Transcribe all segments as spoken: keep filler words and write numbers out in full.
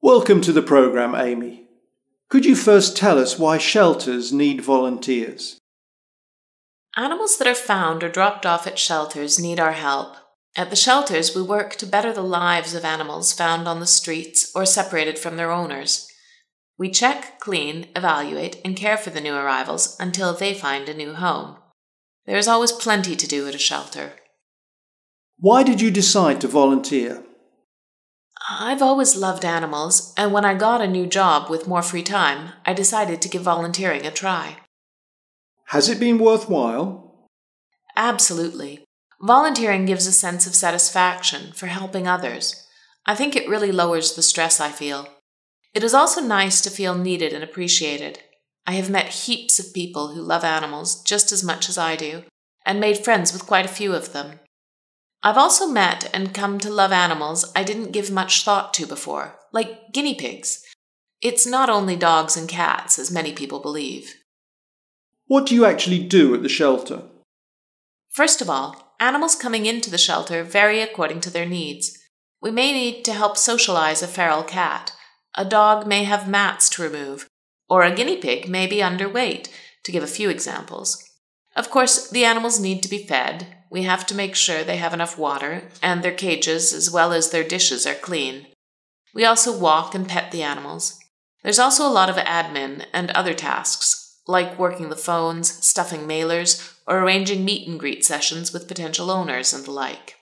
Welcome to the programme, Amy. Could you first tell us why shelters need volunteers? Animals that are found or dropped off at shelters need our help. At the shelters, we work to better the lives of animals found on the streets or separated from their owners. We check, clean, evaluate, and care for the new arrivals until they find a new home. There is always plenty to do at a shelter. Why did you decide to volunteer? I've always loved animals, and when I got a new job with more free time, I decided to give volunteering a try. Has it been worthwhile? Absolutely. Volunteering gives a sense of satisfaction for helping others. I think it really lowers the stress I feel. It is also nice to feel needed and appreciated. I have met heaps of people who love animals just as much as I do, and made friends with quite a few of them. I've also met and come to love animals I didn't give much thought to before, like guinea pigs. It's not only dogs and cats, as many people believe. What do you actually do at the shelter? First of all, animals coming into the shelter vary according to their needs. We may need to help socialize a feral cat. A dog may have mats to remove, or a guinea pig may be underweight, to give a few examples. Of course, the animals need to be fed. We have to make sure they have enough water, and their cages as well as their dishes are clean. We also walk and pet the animals. There's also a lot of admin and other tasks, like working the phones, stuffing mailers, or arranging meet and greet sessions with potential owners and the like.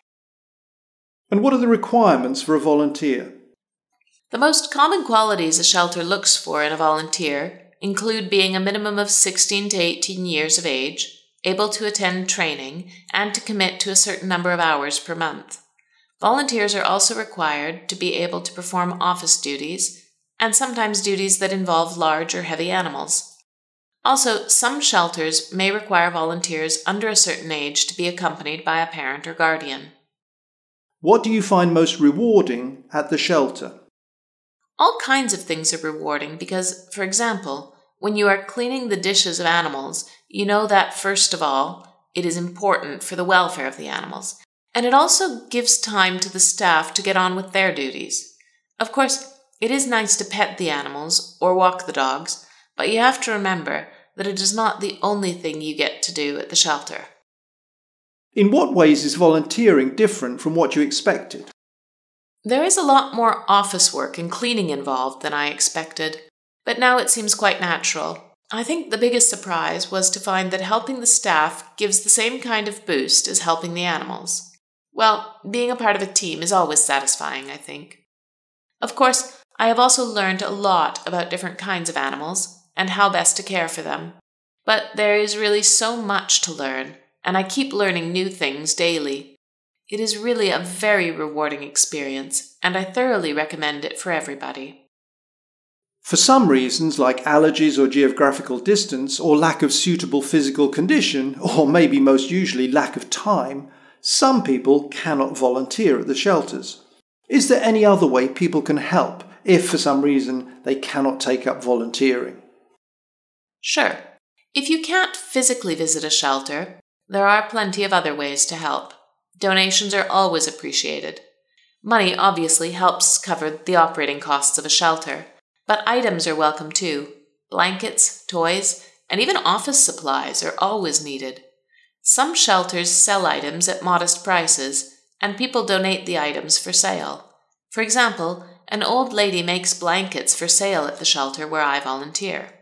And what are the requirements for a volunteer? The most common qualities a shelter looks for in a volunteer include being a minimum of sixteen to eighteen years of age, able to attend training, and to commit to a certain number of hours per month. Volunteers are also required to be able to perform office duties, and sometimes duties that involve large or heavy animals. Also, some shelters may require volunteers under a certain age to be accompanied by a parent or guardian. What do you find most rewarding at the shelter? All kinds of things are rewarding because, for example, when you are cleaning the dishes of animals, you know that, first of all, it is important for the welfare of the animals, and it also gives time to the staff to get on with their duties. Of course, it is nice to pet the animals or walk the dogs, but you have to remember that it is not the only thing you get to do at the shelter. In what ways is volunteering different from what you expected? There is a lot more office work and cleaning involved than I expected, but now it seems quite natural. I think the biggest surprise was to find that helping the staff gives the same kind of boost as helping the animals. Well, being a part of a team is always satisfying, I think. Of course, I have also learned a lot about different kinds of animals and how best to care for them. But there is really so much to learn, and I keep learning new things daily. It is really a very rewarding experience, and I thoroughly recommend it for everybody. For some reasons, like allergies or geographical distance, or lack of suitable physical condition, or maybe most usually lack of time, some people cannot volunteer at the shelters. Is there any other way people can help if for some reason they cannot take up volunteering? Sure. If you can't physically visit a shelter, there are plenty of other ways to help. Donations are always appreciated. Money obviously helps cover the operating costs of a shelter, but items are welcome too. Blankets, toys, and even office supplies are always needed. Some shelters sell items at modest prices, and people donate the items for sale. For example, an old lady makes blankets for sale at the shelter where I volunteer.